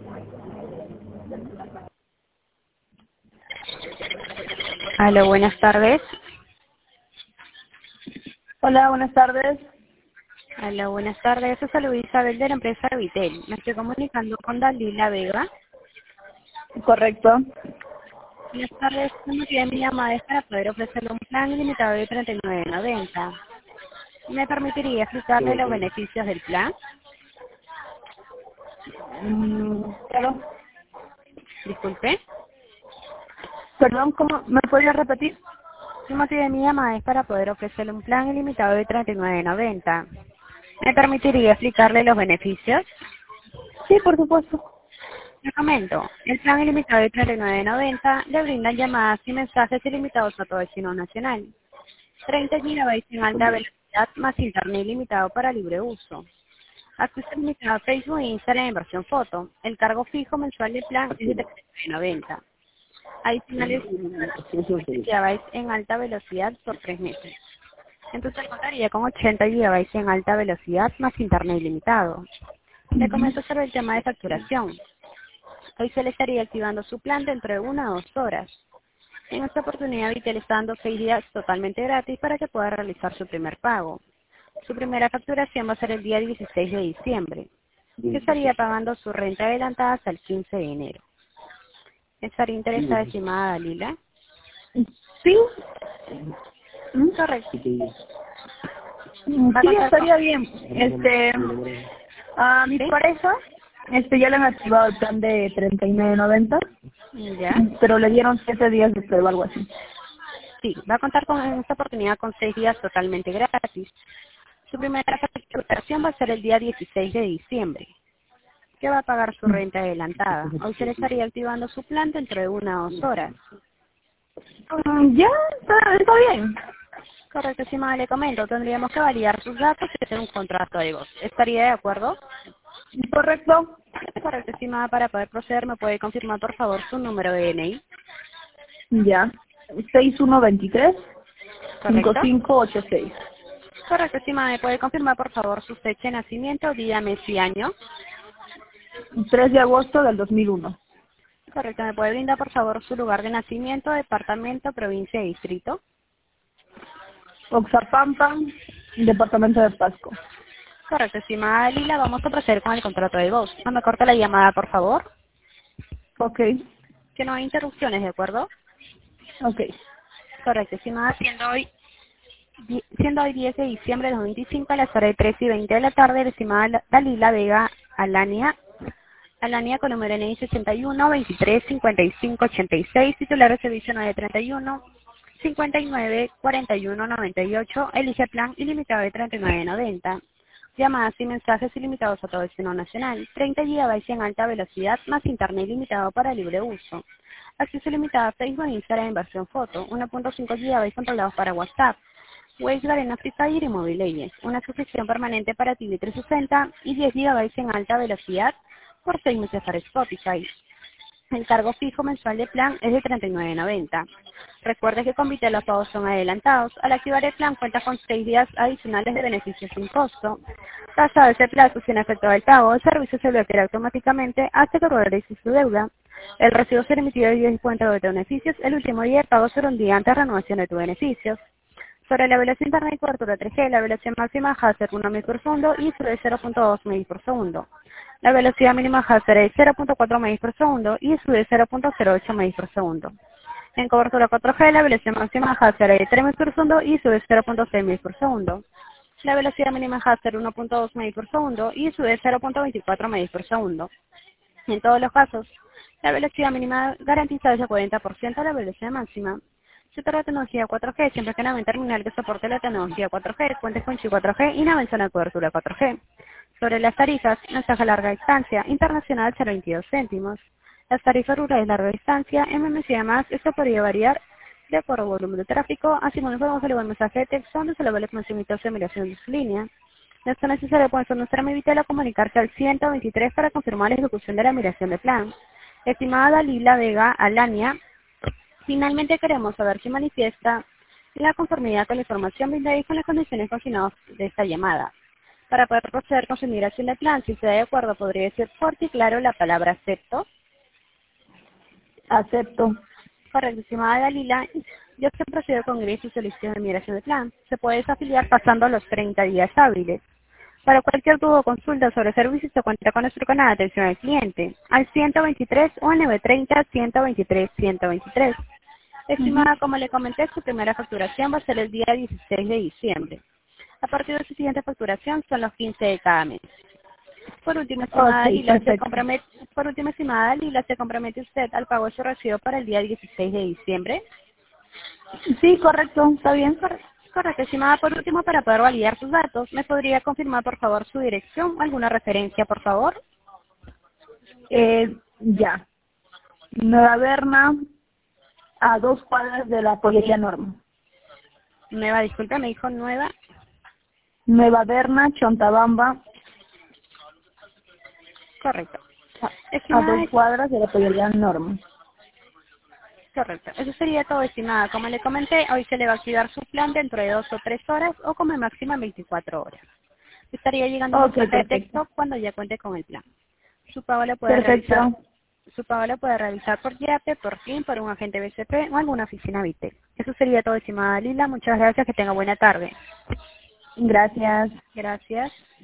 Aló, buenas tardes. Hola, buenas tardes. Aló, buenas tardes. Yo soy Isabel de la empresa Vitel. Me estoy comunicando con Dalila Vega. Correcto. Buenas tardes. El motivo de mi llamada es para poder ofrecerle un plan ilimitado de 39.90. ¿Me permitiría explicarle los beneficios del plan? Claro. Disculpe. Perdón, ¿cómo? ¿Me podría repetir? El motivo de mi llamada es para poder ofrecerle un plan ilimitado de 39.90. ¿Me permitiría explicarle los beneficios? Sí, por supuesto. Le comento, el plan ilimitado de 39.90 le brindan llamadas y mensajes ilimitados a todo el destino nacional. 30 GB en alta velocidad más internet ilimitado para libre uso. Acceso limitado a Facebook e Instagram en versión foto. El cargo fijo mensual del plan es de 39.90. Adicionales 50 GB en alta velocidad por 3 meses. Entonces contaría con 80 GB en alta velocidad más internet ilimitado. Le comento sobre el tema de facturación. Hoy se le estaría activando su plan dentro de 1 o 2 horas. En esta oportunidad Vitel está dando 6 días totalmente gratis para que pueda realizar su primer pago. Su primera facturación va a ser el día 16 de diciembre, que estaría pagando su renta adelantada hasta el 15 de enero. ¿Estaría interesada, estimada Dalila? Sí. Correcto. Sí, estaría bien. A mi ¿Sí? pareja, ya le han activado el plan de 39.90, ¿Ya? pero le dieron 7 días de prueba, algo así. Sí, va a contar en esta oportunidad con 6 días totalmente gratis. Su primera facturación va a ser el día 16 de diciembre, que va a pagar su renta adelantada. Hoy se le estaría activando su plan dentro de 1 o 2 horas. Ya, está bien. Correcto, estimada, le comento, tendríamos que validar sus datos y hacer un contrato de voz. ¿Estaría de acuerdo? Correcto. Correcto, estimada, para poder proceder, ¿me puede confirmar, por favor, su número de DNI? Ya. 6123 ¿Correcto? 5586. Correcto, estimada, ¿me puede confirmar, por favor, su fecha de nacimiento, día, mes y año? 3 de agosto del 2001. Correcto, ¿me puede brindar, por favor, su lugar de nacimiento, departamento, provincia y distrito? Oxapampa, departamento de Pasco. Correcto, estimada Lila, vamos a proceder con el contrato de voz. No me corte la llamada, por favor, Ok. que no hay interrupciones, ¿de acuerdo? Ok. Correcto, estimada, siendo hoy 10 de diciembre de 2025 a las horas de 3:20 de la tarde, la estimada Dalila Vega Alania con número NI 61 23 55 86, titular de servicio 931 59 41 98, elige plan ilimitado de 39.90. Llamadas y mensajes ilimitados a todo destino nacional, 30 GB en alta velocidad más internet ilimitado para libre uso. Acceso limitado a Facebook e Instagram en versión foto, 1.5 GB controlados para WhatsApp. Waze, Garena, Free Fire y Mobile Legends. Una suscripción permanente para TV 360 y 10 GB en alta velocidad por 6 meses para Spotify. El cargo fijo mensual de plan es de 39.90. Recuerde que con Vitel los pagos son adelantados. Al activar el plan cuenta con 6 días adicionales de beneficios sin costo. Pasado ese plazo sin efecto del pago, el servicio se bloqueará automáticamente hasta que realice su deuda. El recibo será emitido el día de cuenta de beneficios. El último día de pago será un día antes de renovación de tus beneficios. Sobre la velocidad internet y cobertura 3G, la velocidad máxima va a ser 1 Mbps por segundo y sube de 0.2 Mbps por segundo. La velocidad mínima va a ser de 0.4 Mbps por segundo y sube de 0.08 Mbps por segundo. En cobertura 4G, la velocidad máxima va a ser de 3 Mbps por segundo y sube de 0.6 Mbps por segundo. La velocidad mínima va a ser 1.2 Mbps por segundo y sube de 0.24 Mbps por segundo. En todos los casos, la velocidad mínima garantizada es de 40% de la velocidad máxima. Se trata de tecnología 4G, siempre que nave terminal que soporte la tecnología 4G, cuentes con chip 4G y nave en zona de cobertura 4G. Sobre las tarifas, mensaje a larga distancia, internacional 0.22 céntimos. Las tarifas rurales de larga distancia, MMS y demás, esto podría variar de acuerdo al volumen de tráfico, así como informamos el buen mensaje de texto donde se le vale conocimiento de migración de su línea. No es necesario ponerse nuestra Vitel a comunicarse al 123 para confirmar la ejecución de la migración de plan. Estimada Dalila Vega Alania, finalmente queremos saber si manifiesta la conformidad con la información brindada y con las condiciones consignadas de esta llamada. Para poder proceder con su migración de plan, si está de acuerdo, podría decir fuerte y claro la palabra acepto. Acepto. Correcto, estimada Dalila. Yo se procedo con ingreso y solicitud de migración de plan. Se puede desafiliar pasando los 30 días hábiles. Para cualquier duda o consulta sobre servicios, se cuenta con nuestro canal de atención al cliente, al 123 o al 930-123-123. Estimada, como le comenté, su primera facturación va a ser el día 16 de diciembre. A partir de su siguiente facturación son los 15 de cada mes. Por último, estimada Dalila, ¿se compromete usted al pago de su recibo para el día 16 de diciembre? Sí, correcto, está bien. Correcto, estimada. Por último, para poder validar sus datos, ¿me podría confirmar, por favor, su dirección o alguna referencia, por favor? Ya. Nueva Berna, a 2 cuadras de la pollería Norma. Nueva, disculpe, me dijo nueva. Nueva Berna, Chontabamba, Correcto. a Estimada, 2 cuadras de la pollería Norma. correcto. Eso sería todo, estimada. Como le comenté, hoy se le va a activar su plan dentro de 2 o 3 horas o como máximo en 24 horas. Estaría llegando un Ok, mensaje de perfecto. texto cuando ya cuente con el plan. Su pago lo puede Perfecto. realizar. Su pago lo puede realizar por YAPE, por PIN, por un agente BCP o alguna oficina Vitel. Eso sería todo, estimada Lila. Muchas gracias. Que tenga buena tarde. Gracias. Gracias.